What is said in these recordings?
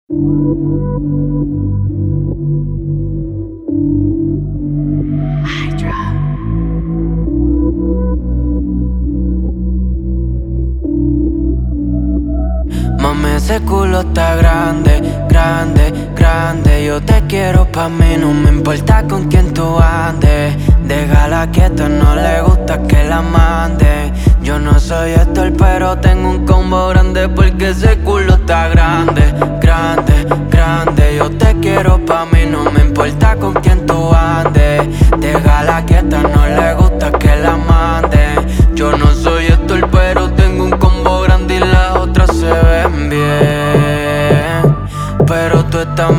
Mami, ese culo está grande, grande, grande. Yo te quiero pa' mí, no me importa con quién tú andes. Déjala quieta, no le gusta que la mande. Yo no soy actor, pero tengo un combo grande porque ese culo está grande, grande, grande. Yo te quiero pa' mí, no me importa con quién tú andes. Déjala quieta, no le gusta que la mande. Yo no soy actor, pero tengo un combo grande y las otras se ven bien, pero tú estás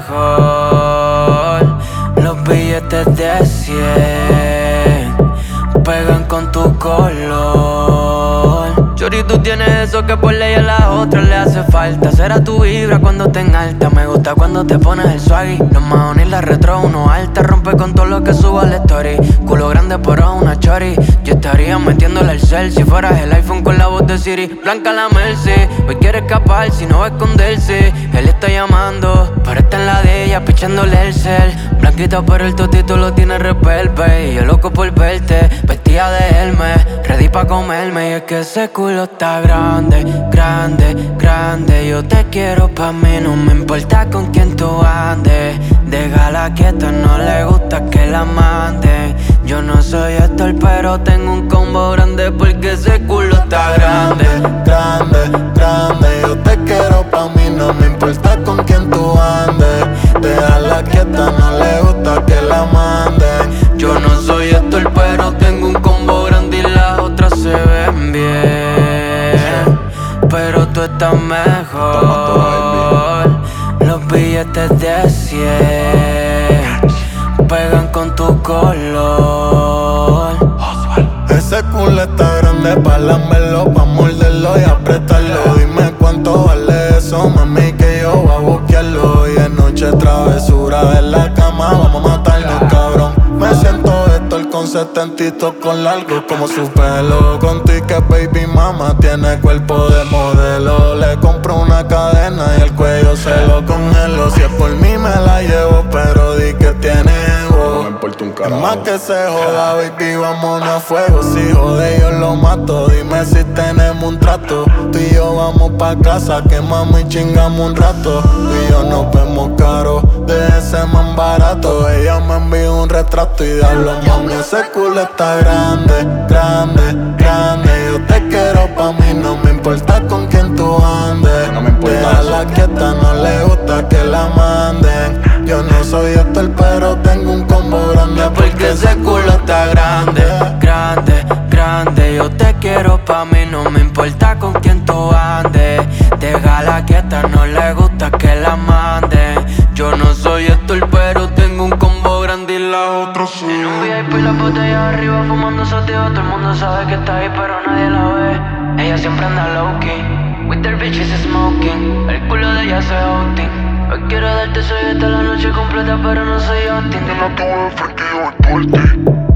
mejor. Los billetes de 100 pegan con tu color. Chori, tú tienes eso que por ley a las otras le hace falta. Será tu vibra cuando te alta. Me gusta cuando te pones el swaggy. Los maones y la retro, uno alta. Rompe con todo lo que suba al story. Culo grande pero una chori. Yo estaría metiéndole el cel si fueras el iPhone con la voz de Siri. Blanca la Mercy, hoy quiere escapar si no va a esconderse. Él está llamando, pero está en la de ella pichándole el cel. Blanquita pero el totito lo tiene repel, baby. Yo loco por verte, vestida de Hermes, ready pa' comerme. Y es que ese culo está grande, grande, grande. Yo te quiero pa' mí, no me importa con quién tú andes. Déjala quieta, no le gusta que la mande. Yo no soy actor, pero tengo un combo grande porque ese culo está grande, grande, grande. Yo te quiero pa' mí, no me importa con quién tú andes. Déjala quieta, no le gusta que la manden. Yo no soy actor, pero tengo un combo grande y las otras se ven bien, pero tú estás mejor. Los billetes de 100 pegan con tu color. Ese culo está grande pa' lamerlo, pa' morderlo y apretarlo. Dime cuánto vale eso, mami, que yo voy a buscarlo. Y de noche travesura en la cama, vamos a matarnos, cabrón. Me siento Héctor con 70 con largo como su pelo. Contigo que baby mama tiene cuerpo de modelo. Le compro una cadena y el cuello se lo congelo. Si es por mí me la llevo, pero di que tiene ego. No me importa un carajo. Es más que se joda, baby, vámonos a fuego. Si jode yo lo mato, dime si tenemos un trato. Tú y yo vamos pa' casa, quemamos y chingamos un rato. Tú y yo nos vemos caro, de ese man barato. Ella me envió un retrato y diablo, mami, ese culo está grande, grande, grande. Yo te quiero pa' mí, no me importa con quién tú andes. No me importa Déjala quieta, no le gusta que la manden. Yo no soy actor, pero tengo un combo grande porque ese culo está grande, grande, grande. Yo te quiero pa' mí, no me importa con quién tú andes. Déjala quieta, no le gusta que la mande. Yo no soy actor, pero tengo un combo grande y las otras sí. En un VIP la botella arriba fumando sativa. Todo el mundo sabe que está ahí, pero nadie la ve. Ella siempre anda low-key, with their bitches smoking. El culo de ella se outing. Hoy quiero darte soy esta la noche completa, pero no soy Austin. Yo no tuve efectivo en tu